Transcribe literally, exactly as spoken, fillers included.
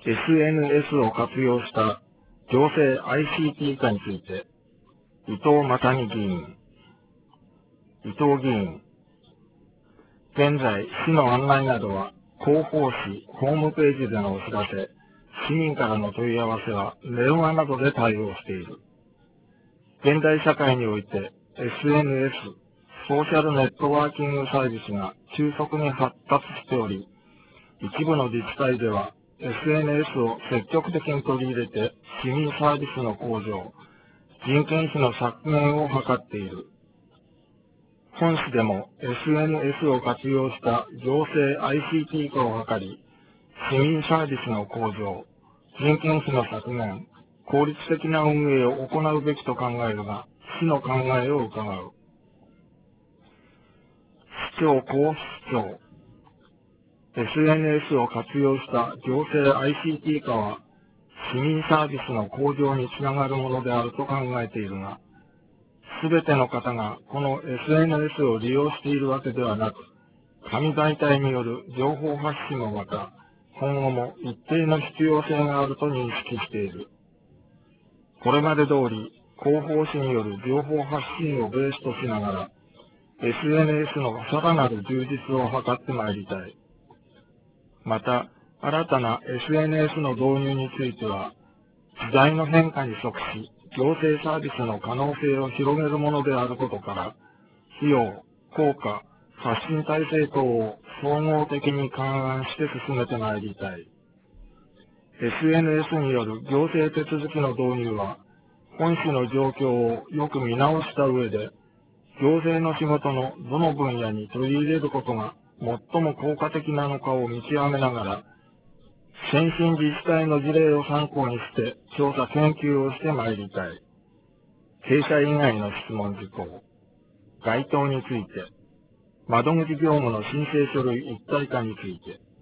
エスエヌエス を活用した行政 アイシーティー 化について、伊藤正美議員。伊藤議員。現在、市の案内などは、広報誌、ホームページでのお知らせ、市民からの問い合わせは電話などで対応している。現代社会において、エスエヌエス、ソーシャルネットワーキングサービスが急速に発達しており、一部の自治体では エスエヌエス を積極的に取り入れて市民サービスの向上、人件費の削減を図っている。本市でも エスエヌエス を活用した行政 アイシーティー 化を図り、市民サービスの向上、人件費の削減、効率的な運営を行うべきと考えるが、市の考えを伺う。市長候市長。エスエヌエス を活用した行政 アイシーティー 化は、市民サービスの向上につながるものであると考えているが、すべての方がこの エスエヌエス を利用しているわけではなく、紙媒体による情報発信もまた、今後も一定の必要性があると認識している。これまで通り、広報誌による情報発信をベースとしながら、エスエヌエス のさらなる充実を図ってまいりたい。また、新たな エスエヌエス の導入については、時代の変化に即し、行政サービスの可能性を広げるものであることから、費用、効果、発信体制等を総合的に勘案して進めてまいりたい。エスエヌエス による行政手続きの導入は、本市の状況をよく見直した上で、行政の仕事のどの分野に取り入れることが最も効果的なのかを見極めながら、先進自治体の事例を参考にして調査研究をしてまいりたい。弊社以外の質問事項。該当について、窓口業務の申請書類一体化について、